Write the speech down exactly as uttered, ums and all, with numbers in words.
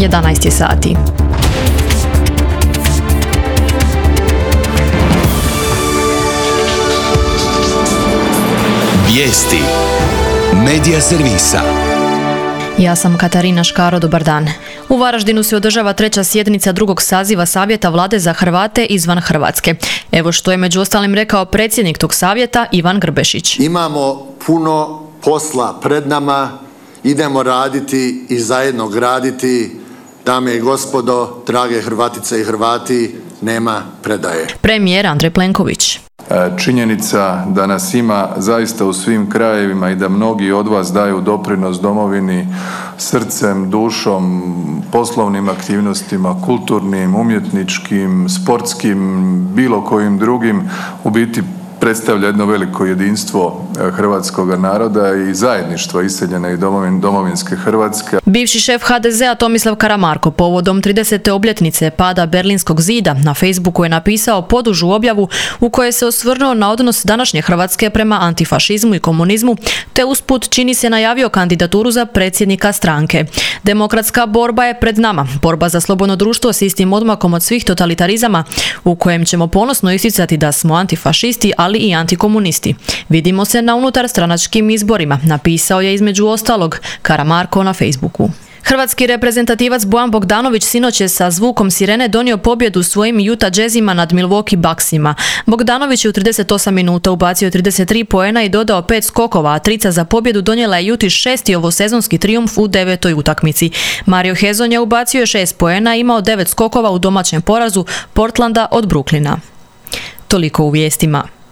jedanaest je sati. Vijesti Medija servisa. Ja sam Katarina Škaro, dobar dan. U Varaždinu se održava treća sjednica drugog saziva Savjeta Vlade za Hrvate izvan Hrvatske. Evo što je među ostalim rekao predsjednik tog savjeta Ivan Grbešić. Imamo puno posla pred nama, idemo raditi i zajedno graditi. Dame i gospodo, drage Hrvatice i Hrvati, nema predaje. Premijer Andrej Plenković. Činjenica da nas ima zaista u svim krajevima i da mnogi od vas daju doprinos domovini srcem, dušom, poslovnim aktivnostima, kulturnim, umjetničkim, sportskim, bilo kojim drugim, u biti predstavlja jedno veliko jedinstvo hrvatskog naroda i zajedništvo iseljene i domovin, domovinske Hrvatske. Bivši šef ha de zea Tomislav Karamarko povodom tridesete obljetnice pada Berlinskog zida na Facebooku je napisao podužu objavu u kojoj se osvrnuo na odnos današnje Hrvatske prema antifašizmu i komunizmu, te usput čini se najavio kandidaturu za predsjednika stranke. Demokratska borba je pred nama, borba za slobodno društvo s istim odmakom od svih totalitarizama, u kojem ćemo ponosno isticati da smo antifašisti, ali i antikomunisti. Vidimo se na unutar stranačkim izborima, napisao je između ostalog Karamarko na Facebooku. Hrvatski reprezentativac Bojan Bogdanović sinoć je sa zvukom sirene donio pobjedu svojim Utah Jazzima nad Milwaukee Bucksima. Bogdanović je u trideset osam minuta ubacio trideset tri poena i dodao pet skokova, a trica za pobjedu donijela je Uti šesti ovosezonski trijumf u devetoj utakmici. Mario Hezonja ubacio je šest poena i imao devet skokova u domaćem porazu Portlanda od Brooklyna. Toliko u vijestima.